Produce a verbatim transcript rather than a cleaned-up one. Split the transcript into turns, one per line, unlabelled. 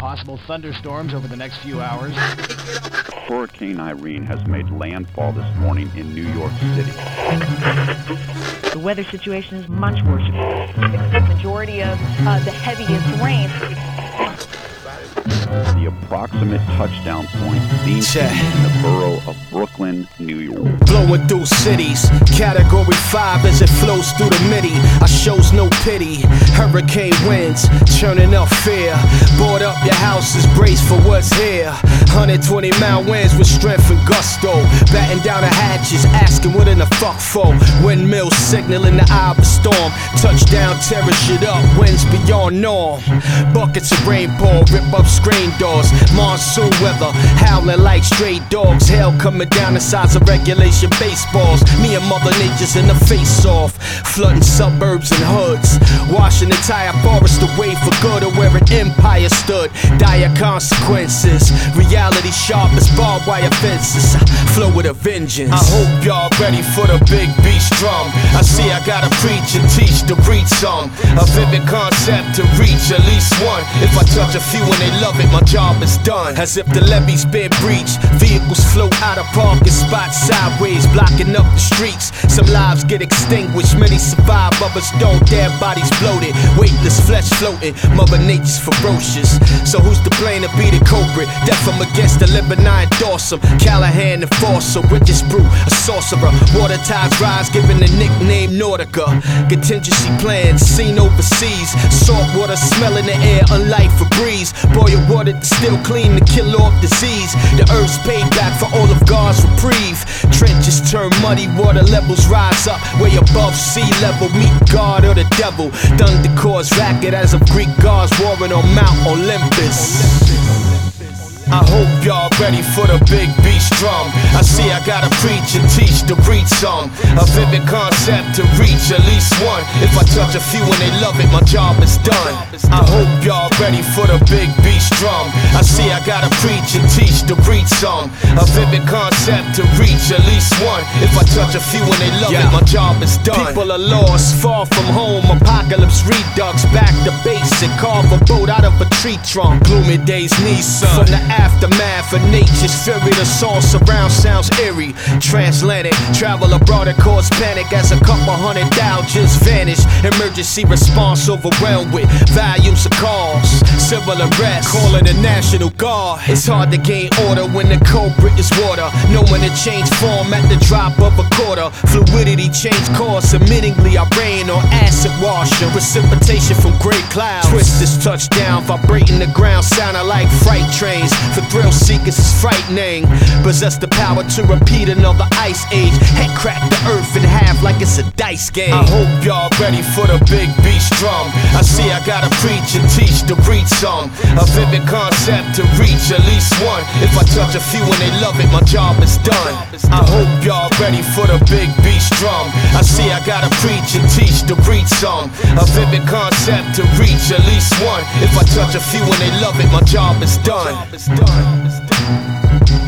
Possible thunderstorms over the next few hours.
Hurricane Irene has made landfall this morning in New York City.
The weather situation is much worse. The majority of uh, the heaviest rain.
The approximate touchdown point seems to be in the borough of Brooklyn, New York.
Blowing through cities, category five as it flows through the midi. I shows no pity. Hurricane winds, churning up fear. Board up your houses, brace for what's here. one hundred twenty mile winds with strength and gusto. Batten down the hatches, asking what in the fuck for. Windmills signaling the eye of a storm. Touchdown, tearing shit up, winds beyond norm. Buckets of rainfall, rip up screen doors. Monsoon weather, howling like stray dogs. Hell coming down the size of regulation baseballs. Me and Mother Nature's in the face off. Flooding suburbs and hoods. Washing entire forest away for good of where an empire stood. Dire consequences. Reality sharp as barbed wire fences. I flow with a vengeance. I hope y'all ready for the big beast drum. I see I gotta preach and teach to reach some. A vivid concept to reach at least one. If I touch a few and they love it, my job is done. As if the levee's been breached. Vehicles float out of parking spots sideways, blocking up the streets. Some lives get extinguished, many survive, others don't. Dead bodies bloated, weightless flesh floating. Mother Nature's ferocious. So who's to blame to be the culprit? Death from against the living, I endorse him. Callahan enforcer, richest brew, a sorcerer. Water tides rise, given the nickname Nautica. Contingency plans seen overseas. Salt water smell in the air, unlike Febreze. Boil water to still clean to kill off disease. The earth's payback for all of God's reprieve. Trenches turn muddy, water levels rise up way above sea level. Meet God or the devil. Thunder cause racket as of Greek gods warring on Mount Olympus. I hope y'all ready for the big beast drum. I see I gotta preach and teach to reach some. A vivid concept to reach at least one. If I touch a few and they love it, my job is done. I hope y'all ready for the big beast drum. I see I gotta preach and teach to reach some. A vivid concept to reach at least one. If I touch a few and they love yeah. it, my job is done. People are lost, far from home. Apocalypse redux, back to basic. Carve a boat out of a tree trunk. Gloomy days need sun. From the aftermath of nature's fury, the song surround sounds eerie. Transatlantic travel abroad that cause panic as a couple hundred thou just vanish. Emergency response overwhelmed with volumes of calls. Civil arrest, calling the National Guard. It's hard to gain order when the culprit is water. Knowing to change form at the drop of a quarter. Fluidity change course, admittingly I rain on acid washer. Precipitation from gray clouds. Twist this touchdown, vibrating the ground, sounding like freight trains. For thrill seekers it's frightening. Possess the power to repeat another ice age. Head crack the earth in half like it's a dice game. I hope y'all ready for the big beast drum. I see I gotta preach and teach to reach some. A vivid concept to reach at least one. If I touch a few and they love it, my job is done. I hope y'all ready for the big beast drum. I see I gotta preach and teach to reach some. A vivid concept to reach at least one. If I touch a few and they love it, my job is done. Done.